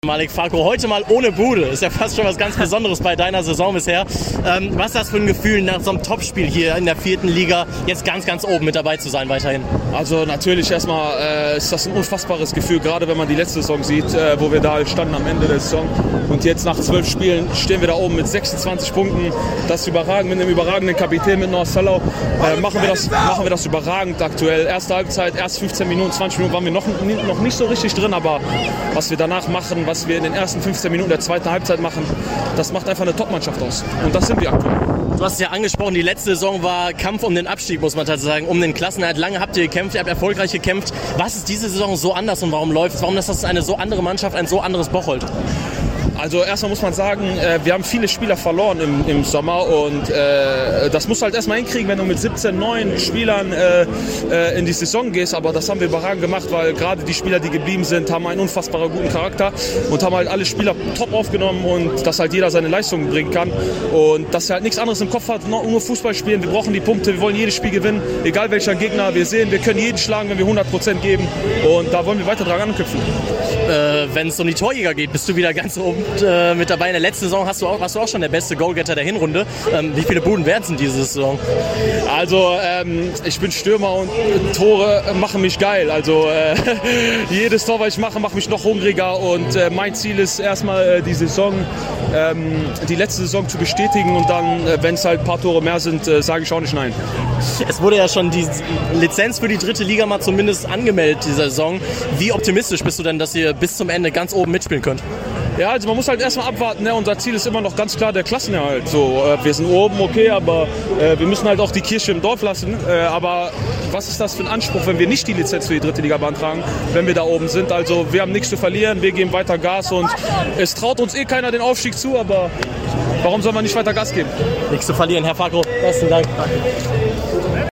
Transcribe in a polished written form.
Malik Farko, heute mal ohne Bude. Ist ja fast schon was ganz Besonderes bei deiner Saison bisher. Was ist das für ein Gefühl, nach so einem Topspiel hier in der 4. Liga jetzt ganz oben mit dabei zu sein weiterhin? Also natürlich erstmal ist das ein unfassbares Gefühl, gerade wenn man die letzte Saison sieht, wo wir da halt standen am Ende der Saison. Und jetzt nach 12 Spielen stehen wir da oben mit 26 Punkten. Das ist überragend, mit einem überragenden Kapitän, mit Noah Sallau. Machen wir das überragend aktuell. Erste Halbzeit, erst 15 Minuten, 20 Minuten waren wir noch nicht so richtig drin, aber was wir danach machen, was wir in den ersten 15 Minuten der zweiten Halbzeit machen, das macht einfach eine Top-Mannschaft aus. Und das sind wir aktuell. Du hast es ja angesprochen, die letzte Saison war Kampf um den Abstieg, muss man tatsächlich sagen, um den Klassenerhalt. Lange habt ihr gekämpft, ihr habt erfolgreich gekämpft. Was ist diese Saison so anders und warum läuft es? Warum ist das eine so andere Mannschaft, ein so anderes Bocholt? Also erstmal muss man sagen, wir haben viele Spieler verloren im Sommer und das musst du halt erstmal hinkriegen, wenn du mit 17, 9 Spielern in die Saison gehst, aber das haben wir überragend gemacht, weil gerade die Spieler, die geblieben sind, haben einen unfassbar guten Charakter und haben halt alle Spieler top aufgenommen und dass halt jeder seine Leistungen bringen kann und dass er halt nichts anderes im Kopf hat, nur Fußball spielen, wir brauchen die Punkte, wir wollen jedes Spiel gewinnen, egal welcher Gegner wir sehen, wir können jeden schlagen, wenn wir 100% geben und da wollen wir weiter dran anknüpfen. Wenn es um die Torjäger geht, bist du wieder ganz oben mit dabei. In der letzten Saison warst du auch schon der beste Goalgetter der Hinrunde. Wie viele Buden werden es in dieser Saison? Also ich bin Stürmer und Tore machen mich geil. Also jedes Tor, was ich mache, macht mich noch hungriger und mein Ziel ist erstmal die Saison, die letzte Saison zu bestätigen und dann, wenn es halt ein paar Tore mehr sind, sage ich auch nicht nein. Es wurde ja schon die Lizenz für die 3. Liga mal zumindest angemeldet dieser Saison. Wie optimistisch bist du denn, dass ihr bis zum Ende ganz oben mitspielen könnt? Ja, also man muss halt erstmal abwarten. Ne? Unser Ziel ist immer noch ganz klar der Klassenerhalt. So, wir sind oben, okay, aber wir müssen halt auch die Kirche im Dorf lassen. Aber was ist das für ein Anspruch, wenn wir nicht die Lizenz für die 3. Liga beantragen, wenn wir da oben sind? Also wir haben nichts zu verlieren, wir geben weiter Gas und es traut uns keiner den Aufstieg zu, aber warum soll man nicht weiter Gas geben? Nichts zu verlieren, Herr Farko. Besten Dank. Danke.